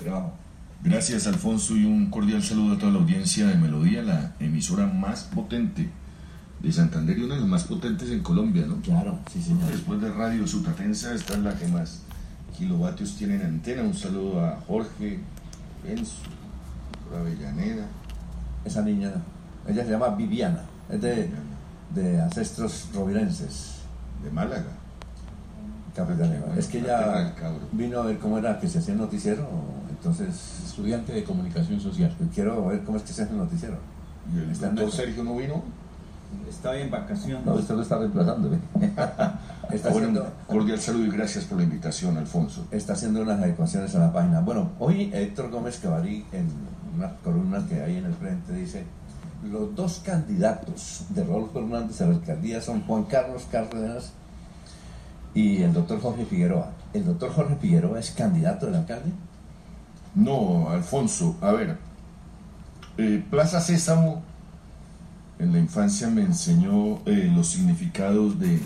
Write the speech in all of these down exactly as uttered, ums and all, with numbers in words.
trabajo. Gracias, Alfonso, y un cordial saludo a toda la audiencia de Melodía, la emisora más potente de Santander y una de las más potentes en Colombia, ¿no? Claro, sí, señor. Después de Radio Sutatensa, esta es la que más kilovatios tiene en antena. Un saludo a Jorge Benzo, por Avellaneda. Esa niña, ella se llama Viviana, es de, de ancestros rovirenses. De Málaga. Capitaneo. Bueno, es que ella cabrón. vino a ver cómo era que se hacía el noticiero, entonces... Estudiante de comunicación social. Quiero ver cómo es que se hace el noticiero. ¿Y el Está doctor en Sergio no vino? Está en vacaciones. No, usted lo está reemplazando. ¿eh? está, Bueno, haciendo, cordial saludo y gracias por la invitación, Alfonso. está haciendo unas adecuaciones a la página. Bueno, hoy Héctor Gómez Cavarí, en una columna que hay en el frente, dice: los dos candidatos de Rodolfo Hernández a la alcaldía son Juan Carlos Cárdenas y el doctor Jorge Figueroa. ¿El doctor Jorge Figueroa es candidato del alcalde? No, Alfonso, a ver, eh, Plaza Sésamo en la infancia me enseñó eh, los significados de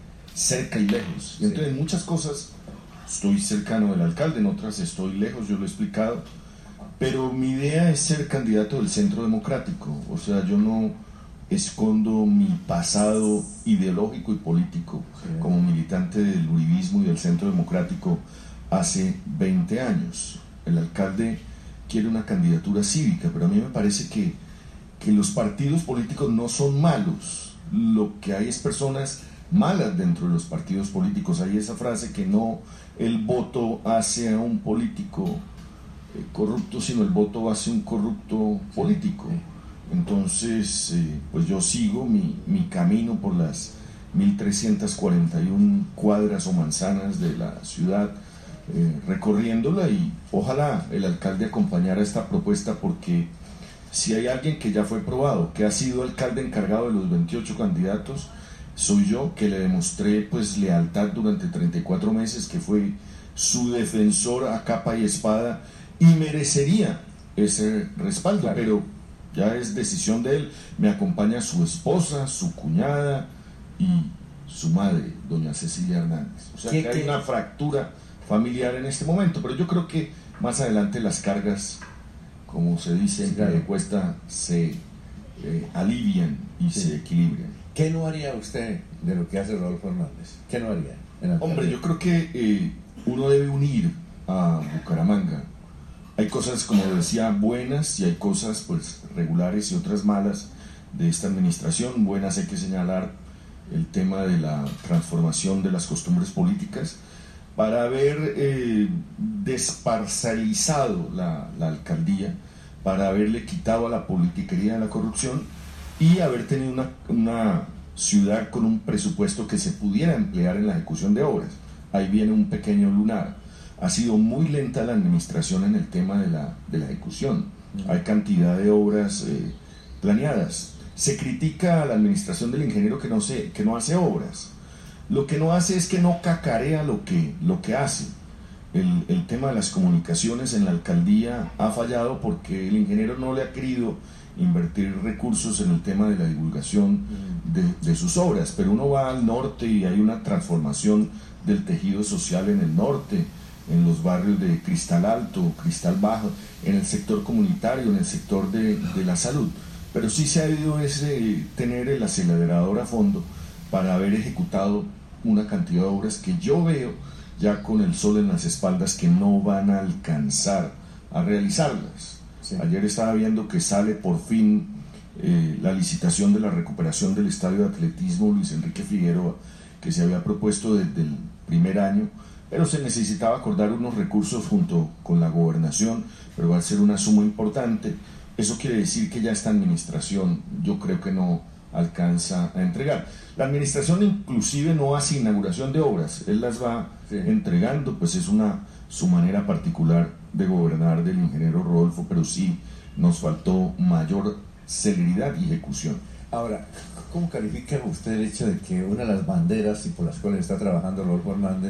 cerca y lejos. Y entonces en muchas cosas estoy cercano del alcalde, en otras estoy lejos, yo lo he explicado. Pero mi idea es ser candidato del Centro Democrático. O sea, yo no escondo mi pasado ideológico y político sí. como militante del uribismo y del Centro Democrático hace veinte años. El alcalde quiere una candidatura cívica, pero a mí me parece que, que los partidos políticos no son malos. Lo que hay es personas malas dentro de los partidos políticos. Hay esa frase que no el voto hace a un político eh, corrupto, sino el voto hace un corrupto político. Entonces, eh, pues yo sigo mi, mi camino por las mil trescientas cuarenta y una cuadras o manzanas de la ciudad, eh, recorriéndola, y ojalá el alcalde acompañara esta propuesta, porque si hay alguien que ya fue probado, que ha sido alcalde encargado de los veintiocho candidatos, soy yo, que le demostré pues lealtad durante treinta y cuatro meses, que fue su defensor a capa y espada, y merecería ese respaldo, claro. Pero ya es decisión de él. Me acompaña su esposa, su cuñada y su madre, doña Cecilia Hernández. O sea que hay una fractura familiar en este momento, pero yo creo que más adelante las cargas, como se dice en cada encuesta, se eh, alivian y sí. se equilibran. ¿Qué no haría usted de lo que hace Rodolfo Hernández? ¿Qué no haría? Hombre, yo creo que eh, uno debe unir a Bucaramanga. Hay cosas, como decía, buenas, y hay cosas pues regulares y otras malas de esta administración. Buenas, hay que señalar el tema de la transformación de las costumbres políticas para haber eh, desparcializado la, la alcaldía, para haberle quitado a la politiquería de la corrupción y haber tenido una, una ciudad con un presupuesto que se pudiera emplear en la ejecución de obras. Ahí viene un pequeño lunar. Ha sido muy lenta la administración en el tema de la, de la ejecución. Uh-huh. Hay cantidad de obras eh, planeadas. Se critica a la administración del ingeniero que no, se, que no hace obras. Lo que no hace es que no cacarea lo que, lo que hace. El, el tema de las comunicaciones en la alcaldía ha fallado porque el ingeniero no le ha querido invertir recursos en el tema de la divulgación de, de sus obras. Pero uno va al norte y hay una transformación del tejido social en el norte, en los barrios de Cristal Alto, Cristal Bajo, en el sector comunitario, en el sector de, de la salud. Pero sí se ha debido ese, tener el acelerador a fondo para haber ejecutado una cantidad de obras que yo veo ya con el sol en las espaldas que no van a alcanzar a realizarlas. Sí. Ayer estaba viendo que sale por fin eh, la licitación de la recuperación del estadio de atletismo Luis Enrique Figueroa, que se había propuesto desde el primer año, pero se necesitaba acordar unos recursos junto con la gobernación, pero va a ser una suma importante. Eso quiere decir que ya esta administración yo creo que no alcanza a entregar. La administración inclusive no hace inauguración de obras, él las va sí. entregando, pues es una su manera particular de gobernar del ingeniero Rodolfo, pero sí nos faltó mayor celeridad y ejecución. Ahora, ¿cómo califica usted el hecho de que una de las banderas y por las cuales está trabajando Rodolfo Hernández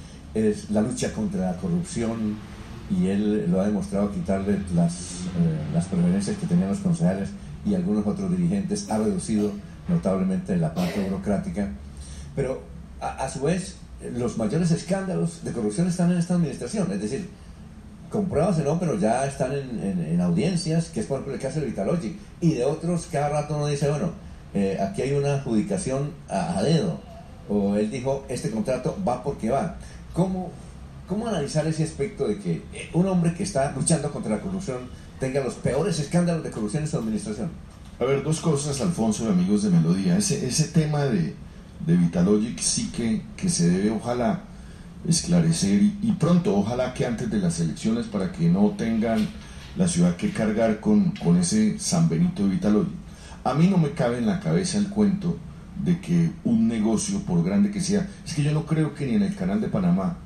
es la lucha contra la corrupción, y él lo ha demostrado quitarle las, eh, las preferencias que tenían los concejales y algunos otros dirigentes, ha reducido notablemente la parte burocrática, pero a, a su vez los mayores escándalos de corrupción están en esta administración? Es decir, compruébase no, pero ya están en, en, en audiencias, que es por ejemplo el caso de Vitalogic, y de otros cada rato uno dice, bueno, eh, aquí hay una adjudicación a, a dedo, o él dijo, este contrato va porque va. ¿Cómo, cómo analizar ese aspecto de que un hombre que está luchando contra la corrupción tenga los peores escándalos de corrupción en su administración? A ver, dos cosas, Alfonso y amigos de Melodía. Ese, ese tema de, de Vitalogic sí que, que se debe, ojalá, esclarecer y, y pronto, ojalá que antes de las elecciones, para que no tengan la ciudad que cargar con, con ese San Benito de Vitalogic. A mí no me cabe en la cabeza el cuento de que un negocio, por grande que sea, es que yo no creo que ni en el Canal de Panamá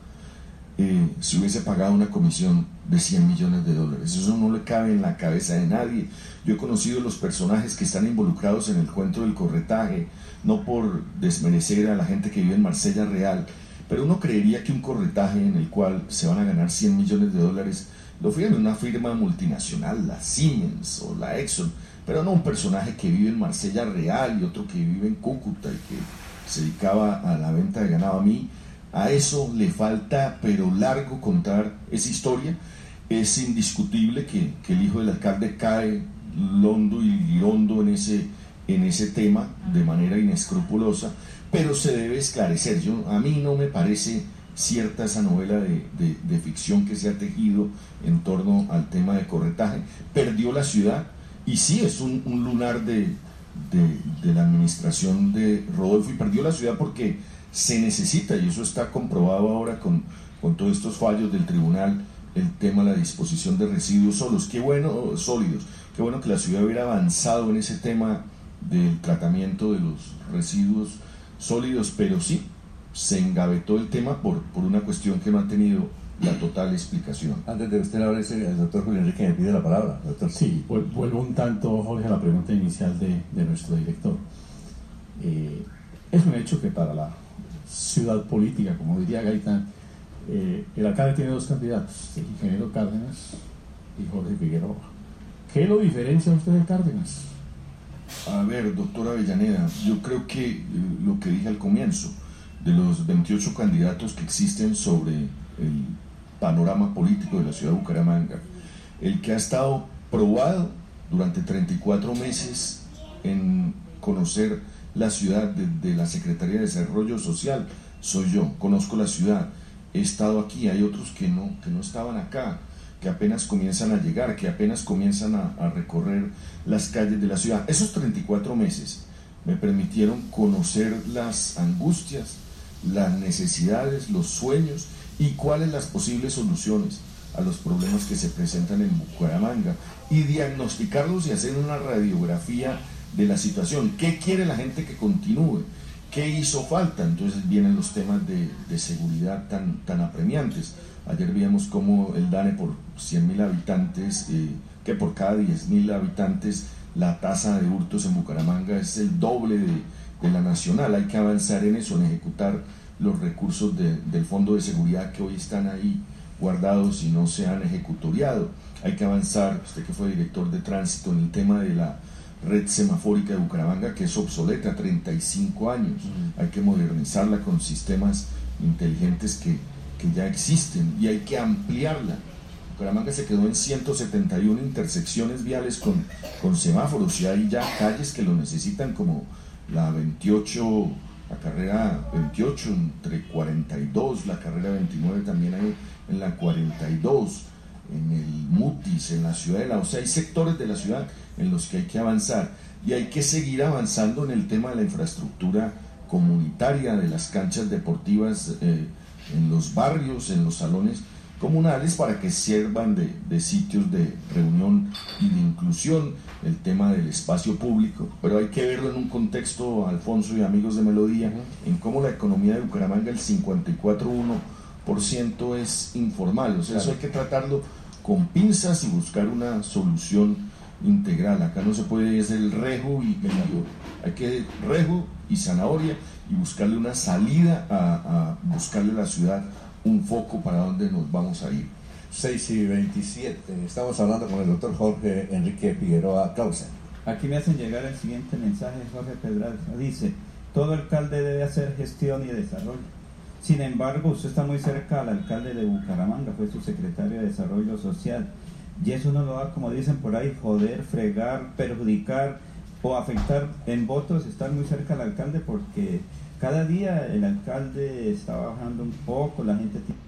eh, se hubiese pagado una comisión de cien millones de dólares. Eso no le cabe en la cabeza de nadie. Yo he conocido los personajes que están involucrados en el cuento del corretaje, no por desmerecer a la gente que vive en Marsella Real, pero uno creería que un corretaje en el cual se van a ganar cien millones de dólares lo firma una firma multinacional, la Siemens o la Exxon, pero no un personaje que vive en Marsella Real y otro que vive en Cúcuta y que se dedicaba a la venta de ganado. A mí a eso le falta, pero largo, contar esa historia. Es indiscutible que, que el hijo del alcalde cae londo y lirondo en ese, en ese tema de manera inescrupulosa, pero se debe esclarecer. Yo, a mí no me parece cierta esa novela de, de, de ficción que se ha tejido en torno al tema de corretaje. Perdió la ciudad y sí es un, un lunar de, de, de la administración de Rodolfo, y perdió la ciudad porque se necesita, y eso está comprobado ahora con, con todos estos fallos del tribunal, el tema de la disposición de residuos solos. Qué bueno, sólidos, qué bueno que la ciudad hubiera avanzado en ese tema del tratamiento de los residuos sólidos, pero sí, se engavetó el tema por, por una cuestión que no ha tenido la total explicación. Antes de usted hablar, el doctor Julio Enrique me pide la palabra. Doctor. Sí, vuelvo un tanto, Jorge, a la pregunta inicial de, de nuestro director. Eh, es un hecho que para la ciudad política, como diría Gaitán, eh, el alcalde tiene dos candidatos, el ingeniero Cárdenas y Jorge Figueroa. ¿Qué lo diferencia a usted de Cárdenas? A ver, doctor Avellaneda, yo creo que eh, lo que dije al comienzo, de los veintiocho candidatos que existen sobre el panorama político de la ciudad de Bucaramanga, el que ha estado probado durante treinta y cuatro meses en conocer la ciudad desde la Secretaría de Desarrollo Social soy yo. Conozco la ciudad, he estado aquí, hay otros que no, que no estaban acá, que apenas comienzan a llegar, que apenas comienzan a, a recorrer las calles de la ciudad. Esos treinta y cuatro meses me permitieron conocer las angustias, las necesidades, los sueños y cuáles las posibles soluciones a los problemas que se presentan en Bucaramanga, y diagnosticarlos y hacer una radiografía de la situación. ¿Qué quiere la gente que continúe? ¿Qué hizo falta? Entonces vienen los temas de, de seguridad tan, tan apremiantes. Ayer vimos cómo el DANE por cien mil habitantes, eh, que por cada diez mil habitantes la tasa de hurtos en Bucaramanga es el doble de, de la nacional. Hay que avanzar en eso, en ejecutar los recursos de, del Fondo de Seguridad que hoy están ahí guardados y no se han ejecutoriado. Hay que avanzar, usted que fue director de tránsito, en el tema de la red semafórica de Bucaramanga, que es obsoleta, treinta y cinco años. Mm. Hay que modernizarla con sistemas inteligentes que, que ya existen, y hay que ampliarla. Bucaramanga se quedó en ciento setenta y una intersecciones viales con, con semáforos, y hay ya calles que lo necesitan, como la veintiocho, la carrera veintiocho entre cuarenta y dos, la carrera veintinueve también hay en la cuarenta y dos, en el Mutis, en la Ciudadela. O sea, hay sectores de la ciudad en los que hay que avanzar, y hay que seguir avanzando en el tema de la infraestructura comunitaria, de las canchas deportivas eh, en los barrios, en los salones comunales, para que sirvan de, de sitios de reunión y de inclusión, el tema del espacio público. Pero hay que verlo en un contexto, Alfonso y amigos de Melodía, en cómo la economía de Bucaramanga, el cincuenta y cuatro coma uno por ciento es informal. O sea, eso hay que tratarlo con pinzas y buscar una solución integral. Acá no se puede hacer el rejo y el, hay que rejo y zanahoria, y buscarle una salida a, a buscarle a la ciudad un foco para dónde nos vamos a ir. seis y veintisiete, estamos hablando con el doctor Jorge Enrique Figueroa Clausen. Aquí me hacen llegar el siguiente mensaje de Jorge Pedraza. Dice: todo alcalde debe hacer gestión y desarrollo. Sin embargo, usted está muy cerca al alcalde de Bucaramanga, fue su secretario de Desarrollo Social, y eso no lo va, como dicen por ahí, joder, fregar, perjudicar o afectar en votos, estar muy cerca al alcalde, porque cada día el alcalde está bajando un poco, la gente tiene...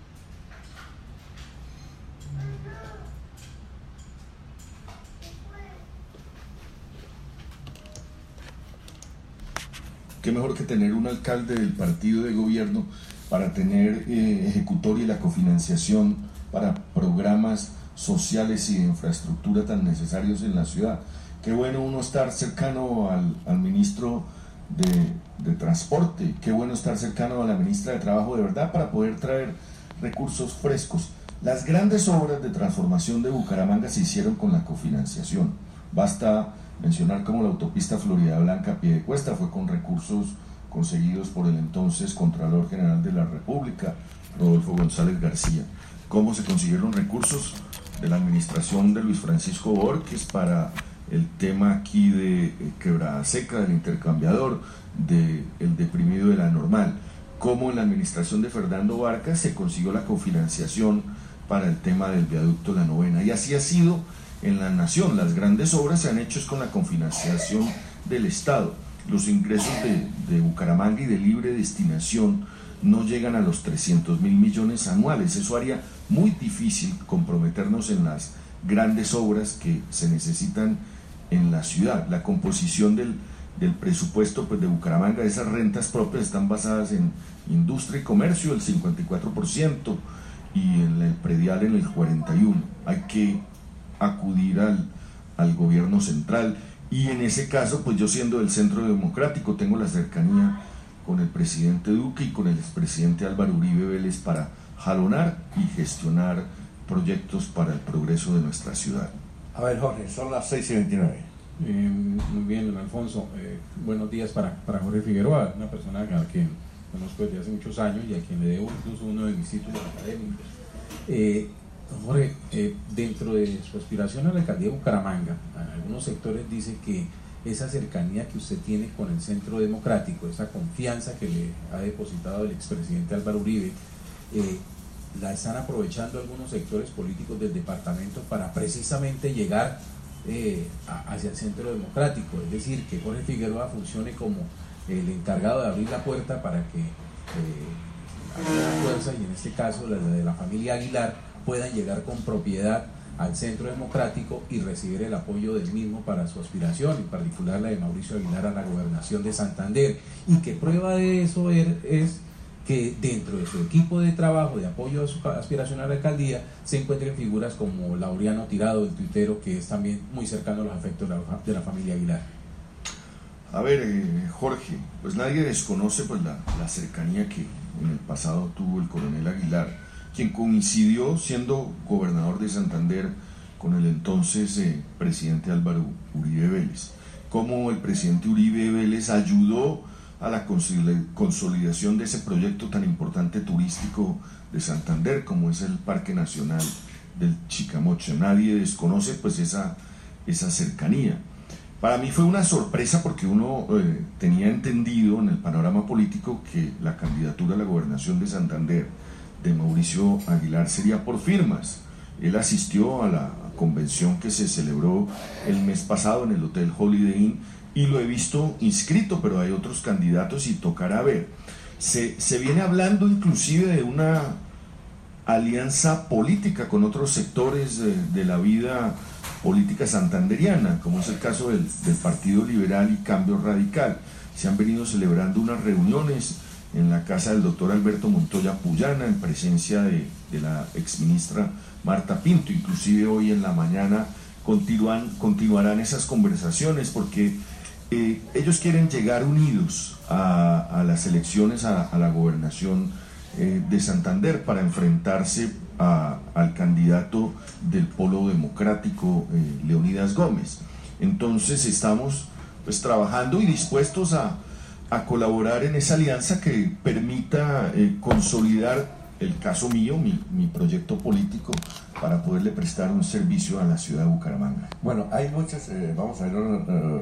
Qué mejor que tener un alcalde del partido de gobierno para tener eh, ejecutoria y la cofinanciación para programas sociales y de infraestructura tan necesarios en la ciudad. Qué bueno uno estar cercano al, al ministro de, de Transporte, qué bueno estar cercano a la ministra de Trabajo, de verdad, para poder traer recursos frescos. Las grandes obras de transformación de Bucaramanga se hicieron con la cofinanciación. Basta mencionar como la autopista Florida Blanca Piedecuesta fue con recursos conseguidos por el entonces Contralor General de la República, Rodolfo González García. ¿Cómo se consiguieron recursos? De la administración de Luis Francisco Borges para el tema aquí de eh, Quebrada Seca, del intercambiador, del de deprimido de la Normal. Cómo en la administración de Fernando Vargas se consiguió la cofinanciación para el tema del viaducto La Novena. Y así ha sido en la nación. Las grandes obras se han hecho con la cofinanciación del Estado. Los ingresos de, de Bucaramanga y de libre destinación no llegan a los trescientos mil millones anuales. Eso haría muy difícil comprometernos en las grandes obras que se necesitan en la ciudad. La composición del, del presupuesto pues, de Bucaramanga, esas rentas propias están basadas en industria y comercio, el cincuenta y cuatro por ciento, y en el predial en el cuarenta y uno por ciento. Hay que acudir al, al gobierno central, y en ese caso, pues yo siendo del Centro Democrático, tengo la cercanía con el presidente Duque y con el expresidente Álvaro Uribe Vélez para jalonar y gestionar proyectos para el progreso de nuestra ciudad. A ver, Jorge, son las seis y veintinueve. Eh, muy bien, don Alfonso. Eh, buenos días para, para Jorge Figueroa, una persona a quien conozco desde hace muchos años y a quien le debo incluso uno de mis títulos académicos. Eh, Jorge, eh, dentro de su aspiración a la alcaldía de Bucaramanga, en algunos sectores dice que esa cercanía que usted tiene con el Centro Democrático, esa confianza que le ha depositado el expresidente Álvaro Uribe, eh, la están aprovechando algunos sectores políticos del departamento para precisamente llegar eh, a, hacia el Centro Democrático, es decir, que Jorge Figueroa funcione como el encargado de abrir la puerta para que eh, la fuerza, y en este caso la de la familia Aguilar, puedan llegar con propiedad al Centro Democrático y recibir el apoyo del mismo para su aspiración, en particular la de Mauricio Aguilar a la gobernación de Santander, y que prueba de eso es que dentro de su equipo de trabajo de apoyo a su aspiración a la alcaldía se encuentren figuras como Laureano Tirado, el tuitero, que es también muy cercano a los afectos de la, de la familia Aguilar. A ver, eh, Jorge, pues nadie desconoce pues la, la cercanía que en el pasado tuvo el coronel Aguilar, quien coincidió siendo gobernador de Santander con el entonces eh, presidente Álvaro Uribe Vélez. Cómo el presidente Uribe Vélez ayudó a la consolidación de ese proyecto tan importante turístico de Santander como es el Parque Nacional del Chicamocha. Nadie desconoce pues esa, esa cercanía. Para mí fue una sorpresa porque uno eh, tenía entendido en el panorama político que la candidatura a la gobernación de Santander de Mauricio Aguilar sería por firmas. Él asistió a la convención que se celebró el mes pasado en el Hotel Holiday Inn y lo he visto inscrito, pero hay otros candidatos y tocará ver. Se, se viene hablando inclusive de una alianza política con otros sectores de, de la vida política santanderiana, como es el caso del, del Partido Liberal y Cambio Radical. Se han venido celebrando unas reuniones en la casa del doctor Alberto Montoya Puyana, en presencia de, de la exministra Marta Pinto. Inclusive hoy en la mañana continúan, continuarán esas conversaciones porque eh, ellos quieren llegar unidos a, a las elecciones a, a la gobernación eh, de Santander para enfrentarse a, al candidato del Polo Democrático, eh, Leonidas Gómez. Entonces estamos pues trabajando y dispuestos a a colaborar en esa alianza que permita eh, consolidar el caso mío, mi, mi proyecto político, para poderle prestar un servicio a la ciudad de Bucaramanga. Bueno, hay muchos, eh, vamos a ir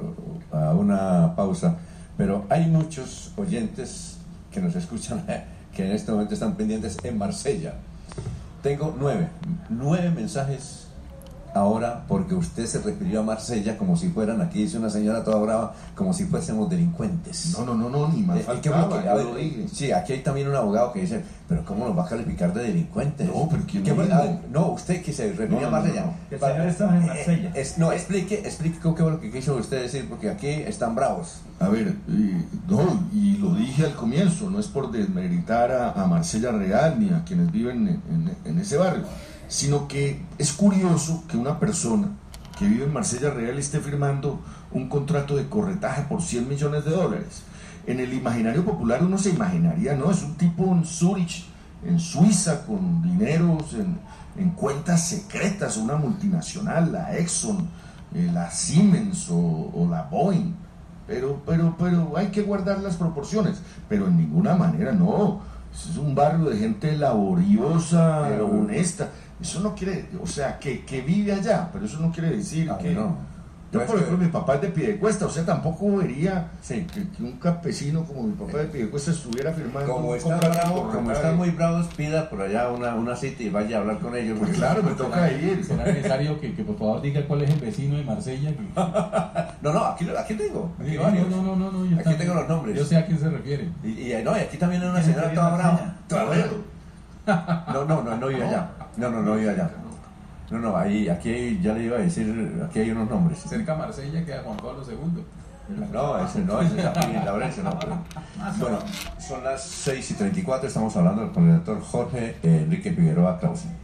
uh, a una pausa, pero hay muchos oyentes que nos escuchan que en este momento están pendientes en Marsella. Tengo nueve, nueve mensajes ahora porque usted se refirió a Marsella como si fueran, aquí dice una señora toda brava, como si fuésemos delincuentes. No, no, no, no, ni más Eh, faltaba, que- a yo ver, lo dije. sí, aquí hay también un abogado que dice, pero ¿cómo nos va a calificar de delincuentes? No, pero ¿quién ¿Qué lo fue? dijo? Ah, no, usted que se refirió No, a no, no, Marsella. no. Que el Para- señor estaba en eh, Marsella. es- no, explique, explique qué fue lo que quiso usted decir, porque aquí están bravos. A ver, eh, no, y lo dije al comienzo, no es por desmeritar a, a Marsella Real ni a quienes viven en, en- en ese barrio, sino que es curioso que una persona que vive en Marsella Real esté firmando un contrato de corretaje por cien millones de dólares. En el imaginario popular uno se imaginaría, no, es un tipo en Zurich, en Suiza, con dineros en, en cuentas secretas, una multinacional, la Exxon, eh, la Siemens o, o la Boeing. Pero, pero, pero hay que guardar las proporciones, pero en ninguna manera, no. Es un barrio de gente laboriosa, Pero- honesta. Eso no quiere, o sea, que, que vive allá, pero eso no quiere decir Ah, que... no. Yo, Pero por es ejemplo, que- mi papá es de Piedecuesta, o sea, tampoco vería Sí. que, que un campesino como mi papá de Piedecuesta estuviera firmando Como un están, contrato bravos, por como corretaje. están muy bravos, pida por allá una, una cita y vaya a hablar con ellos. Pues claro, me toca ir. ¿Será necesario que, que por favor diga cuál es el vecino de Marsella? Que- No, no, aquí, aquí tengo. Aquí, no, varios. no, no, no, no, yo Aquí también- tengo los nombres. Yo sé a quién se refiere. Y, y, no, y aquí también hay una ¿Quién señora vive toda en brava. Marsella? Toledo. No, no, no, no vive allá. No, no, no vive allá. No, no, ahí, aquí hay- ya le iba a decir, aquí hay unos nombres. Cerca a Marsella queda Juan Pablo segundo. No, ese no, ese es aquí en Laurencio, no. Pero, bueno, son las seis y treinta y cuatro, estamos hablando con el doctor Jorge Enrique Figueroa Clausen.